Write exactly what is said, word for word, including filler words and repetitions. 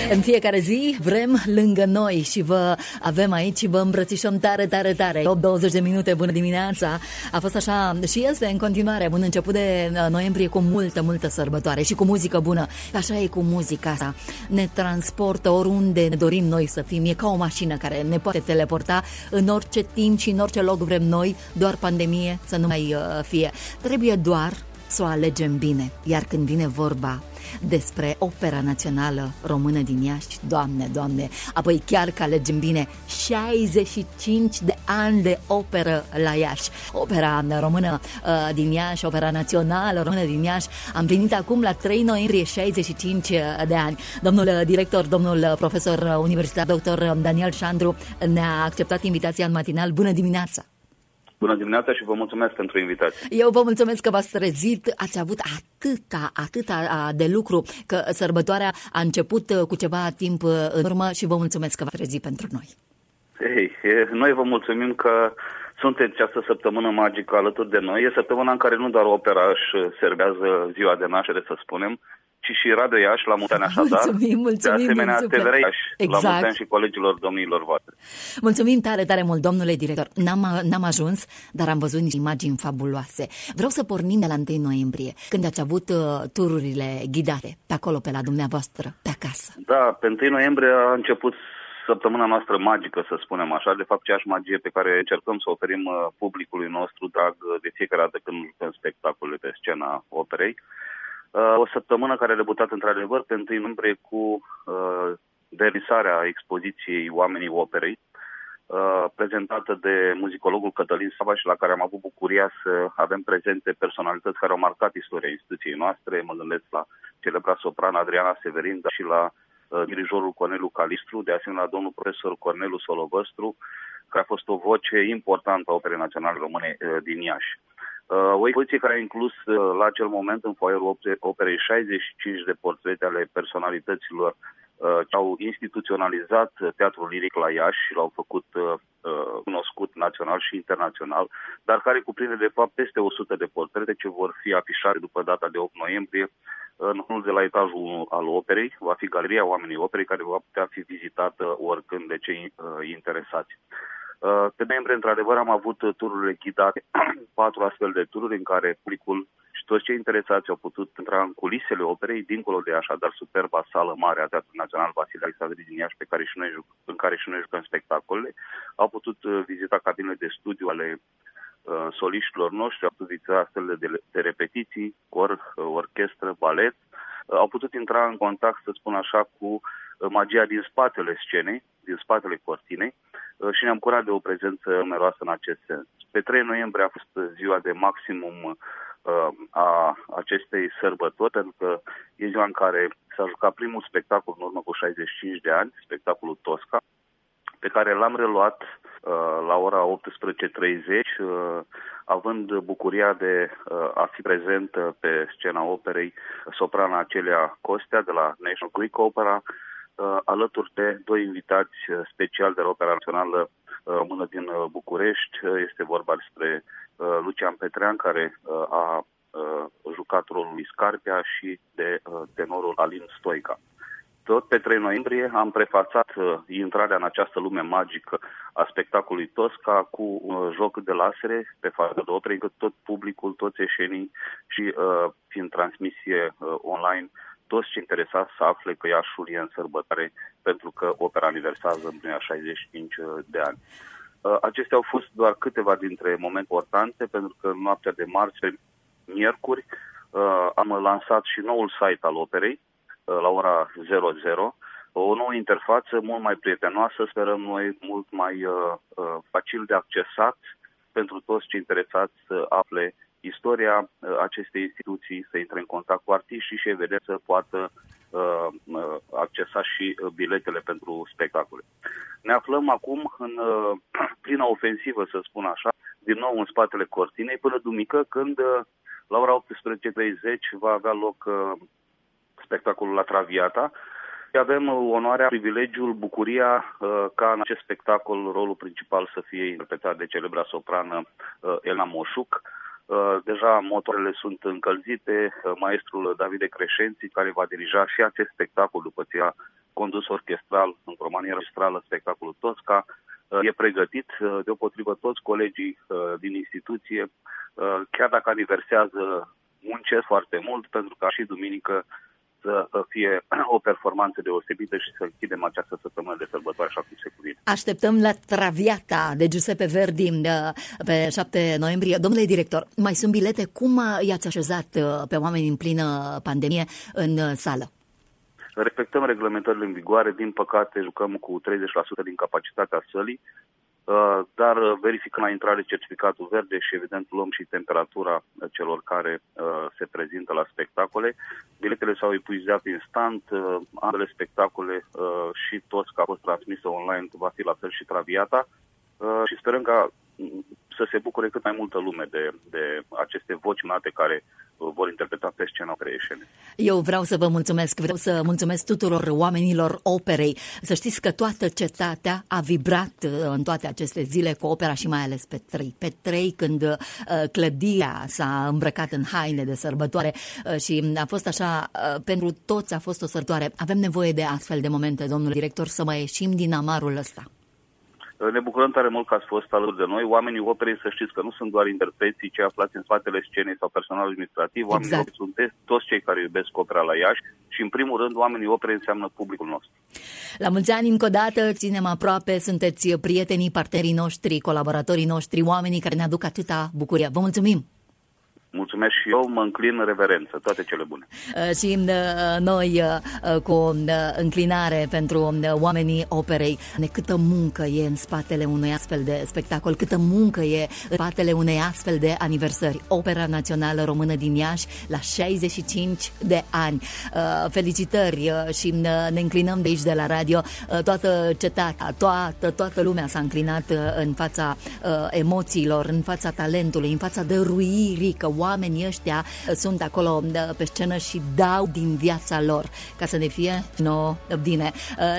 În fiecare zi vrem lângă noi și vă avem aici și vă îmbrățișăm tare, tare, tare. opt douăzeci de minute, bună dimineața. A fost așa și este în continuare un început de noiembrie cu multă, multă sărbătoare și cu muzică bună. Așa e cu muzica asta. Ne transportă oriunde ne dorim noi să fim. E ca o mașină care ne poate teleporta în orice timp și în orice loc vrem noi, doar pandemie să nu mai fie. Trebuie doar să o alegem bine. Iar când vine vorba despre Opera Națională Română din Iași, Doamne, Doamne, apoi chiar că alegem bine, șaizeci și cinci de ani de operă la Iași. Opera Română uh, din Iași, Opera Națională Română din Iași, am venit acum la trei noiembrie, șaizeci și cinci de ani. Domnul director, domnul profesor universitar, doctor Daniel Șandru, ne-a acceptat invitația în matinal. Bună dimineața! Bună dimineața și vă mulțumesc pentru invitație. Eu vă mulțumesc că v-ați trezit, ați avut atâta, atâta de lucru, că sărbătoarea a început cu ceva timp în urmă și vă mulțumesc că v-ați trezit pentru noi. Ei, noi vă mulțumim că sunteți această săptămână magică alături de noi. E săptămâna în care nu doar opera își servează ziua de naștere, să spunem, ci și Radio Iași la mulți ani așadar. Mulțumim, mulțumim. De asemenea, T V R Iași exact. La mulți ani și colegilor domnilor voastre. Mulțumim tare, tare mult, domnule director. N-am, n-am ajuns, dar am văzut niște imagini fabuloase. Vreau să pornim de la întâi noiembrie, când ați avut uh, tururile ghidate pe acolo, pe la dumneavoastră, pe acasă. Da, pe întâi noiembrie a început săptămâna noastră magică, să spunem așa, de fapt aceeași magie pe care încercăm să oferim uh, publicului nostru drag de fiecare dată când jucăm spectacole pe scena operei. Uh, o săptămână care a debutat într-adevăr pe întâi noiembrie cu uh, derisarea expoziției Oamenii Operei, uh, prezentată de muzicologul Cătălin Saba și la care am avut bucuria să avem prezente personalități care au marcat istoria instituției noastre. Mă gândesc la celebra soprană Adriana Severin, dar și la uh, dirijorul Corneliu Calistru, de asemenea domnul profesor Corneliu Solovăstru, care a fost o voce importantă a Operei Naționale Române uh, din Iași. Uh, o expoziție care a inclus uh, la acel moment în foaierul operei șaizeci și cinci de portrete ale personalităților uh, ce au instituționalizat teatrul liric la Iași și l-au făcut uh, cunoscut național și internațional, dar care cuprinde de fapt peste o sută de portrete ce vor fi afișate după data de opt noiembrie în unul de la etajul unu al operei. Va fi Galeria Oamenii Operei, care va putea fi vizitată oricând de cei uh, interesați. Pe noiembrie, într-adevăr, am avut tururile ghidate, patru astfel de tururi în care publicul și toți cei interesați au putut intra în culisele operei, dincolo de așadar superba sală mare a Teatrului Național Vasile Alexandri din Iași, pe care și noi, în care și noi jucăm spectacolele. Au putut vizita cabinele de studiu ale uh, soliștilor noștri, au putut vizita sălile de, de repetiții, cor, uh, orchestră, balet. Uh, au putut intra în contact, să spun așa, cu uh, magia din spatele scenei, din spatele cortinei, și ne-am bucurat de o prezență numeroasă în acest sens. Pe trei noiembrie a fost ziua de maximum uh, a acestei sărbători, pentru că e ziua în care s-a jucat primul spectacol în urmă cu șaizeci și cinci de ani, spectacolul Tosca, pe care l-am reluat uh, la ora optsprezece treizeci, uh, având bucuria de uh, a fi prezentă pe scena operei soprana Acelia Costea de la National Greek Opera, Uh, alături de doi invitați uh, speciali de la Opera Națională uh, Română din uh, București. Uh, este vorba despre uh, Lucian Petrean, care uh, a uh, jucat rolul lui Scarpia, și de uh, tenorul Alin Stoica. Tot pe trei noiembrie am prefațat uh, intrarea în această lume magică a spectacolului Tosca cu un uh, joc de lasere pe față de operă, încât tot publicul, toți eșenii și uh, fiind transmisie uh, online, toți cei interesați să afle că Iașul e în sărbătoare pentru că opera aniversează împlinirea șaizeci și cinci de ani. Acestea au fost doar câteva dintre momente importante, pentru că în noaptea de marți, miercuri, am lansat și noul site al operei la ora zero zero, o nouă interfață mult mai prietenoasă, sperăm noi, mult mai facil de accesat pentru toți cei interesați să afle istoria acestei instituții, să intre în contact cu artiștii și, evident, să poată uh, accesa și biletele pentru spectacole. Ne aflăm acum în uh, plină ofensivă, să spun așa, din nou în spatele cortinei, până duminică, când uh, la ora optsprezece treizeci va avea loc uh, spectacolul La Traviata. Avem onoarea, privilegiul, bucuria uh, ca în acest spectacol rolul principal să fie interpretat de celebra soprană uh, Elena Moșuc. Uh, deja motoarele sunt încălzite, uh, maestrul Davide Creșenții, care va dirija și acest spectacol după ce a condus orchestral, într-o manieră orchestrală, spectacolul Tosca. E pregătit, deopotrivă toți colegii din instituție, chiar dacă aniversează, muncesc foarte mult pentru ca și duminică să fie o performanță deosebită și să închidem această săptămână de sărbătoare așa cum se cuvine. Așteptăm la Traviata de Giuseppe Verdi pe șapte noiembrie. Domnule director, mai sunt bilete? Cum i-ați așezat pe oameni în plină pandemie în sală? Respectăm reglementările în vigoare. Din păcate, jucăm cu treizeci la sută din capacitatea sălii, dar verificăm la intrare certificatul verde și evident luăm și temperatura celor care se prezintă la spectacole. Biletele s-au epuizat instant, ambele spectacole și toți că a fost transmisă online, va fi la fel și Traviata și sperăm ca să se bucure cât mai multă lume de, de aceste voci nate care vor interpreta pe scena operei Eșene. Eu vreau să vă mulțumesc, vreau să mulțumesc tuturor oamenilor operei. Să știți că toată cetatea a vibrat în toate aceste zile cu opera și mai ales pe trei. Pe trei când uh, clădirea s-a îmbrăcat în haine de sărbătoare uh, și a fost așa, uh, pentru toți a fost o sărbătoare. Avem nevoie de astfel de momente, domnule director, să mai ieșim din amarul ăsta. Ne bucurăm tare mult că ați fost alături de noi. Oamenii operei, să știți că nu sunt doar interpreții cei aflați în spatele scenei sau personal administrativ. Oamenii exact. Operei sunt toți cei care iubesc opera la Iași și, în primul rând, oamenii operei înseamnă publicul nostru. La mulți ani încă o dată, ținem aproape, sunteți prietenii, partenerii noștri, colaboratorii noștri, oamenii care ne aduc atâta bucurie. Vă mulțumim! Mulțumesc și eu, mă înclin în reverență. Toate cele bune. Uh, și uh, noi, uh, cu uh, înclinare pentru uh, oamenii operei, ne câtă muncă e în spatele unui astfel de spectacol, câtă muncă e în spatele unei astfel de aniversări. Opera Națională Română din Iași la șaizeci și cinci de ani. Uh, felicitări uh, și uh, ne înclinăm de aici de la radio. Uh, toată cetatea, toată, toată lumea s-a înclinat uh, în fața uh, emoțiilor, în fața talentului, în fața dăruirii, că oamenii ăștia sunt acolo pe scenă și dau din viața lor ca să ne fie nouă bine.